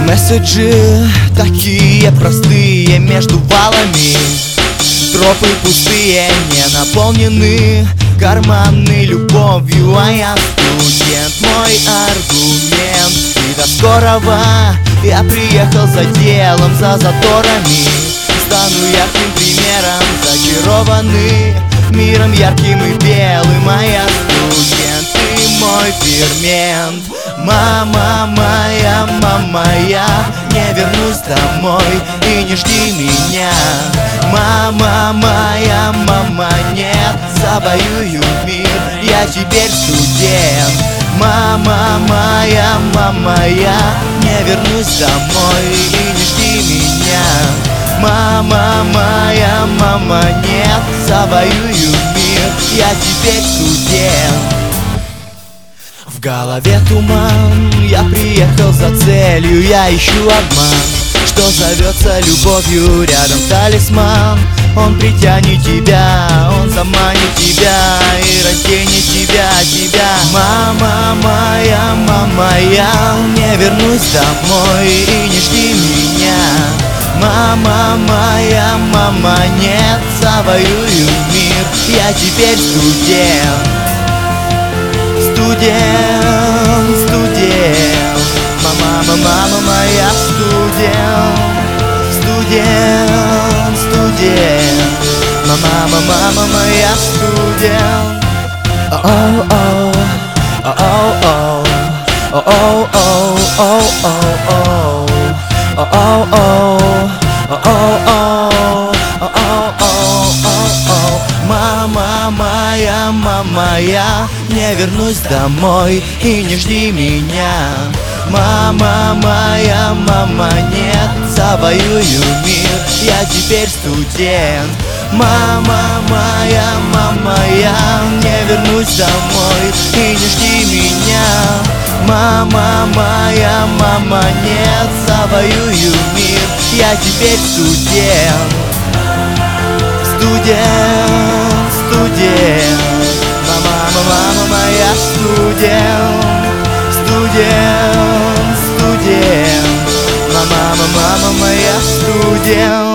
Месседжи такие простые между валами. Тропы пустые, не наполнены карманы любовью, а я студент. Мой аргумент: и до скорого. Я приехал за делом, за заторами. Стану ярким примером, зачарованный миром ярким и белым, а я студент. Ты мой фермент. Мама моя, не вернусь домой и не жди меня. Мама моя, нет, завоюю мир, я теперь студент. Мама моя, не вернусь домой и не жди меня. Мама моя, нет, завоюю мир, я теперь студент. В голове туман, я приехал за целью, я ищу обман, что зовется любовью. Рядом талисман, он притянет тебя, он заманит тебя и разденет тебя. Мама моя, не вернусь домой и не жди меня. Мама моя, нет, завоюю мир, я теперь студент. Студент, мама моя, студент, мама моя, студент. Мама моя, не вернусь домой и не жди меня. Мама моя, нет, завоюю мир, я теперь студент. Мама моя, не вернусь домой и не жди меня. Мама моя, нет, завоюю мир, я теперь студент. Студент, мама моя, студент. Студент, мама моя, студент.